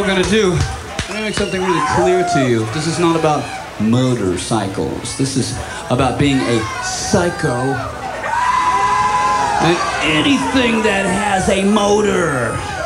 we're gonna do, we're gonna make something really clear to you. This is not about motorcycles. This is about being a psycho and anything that has a motor.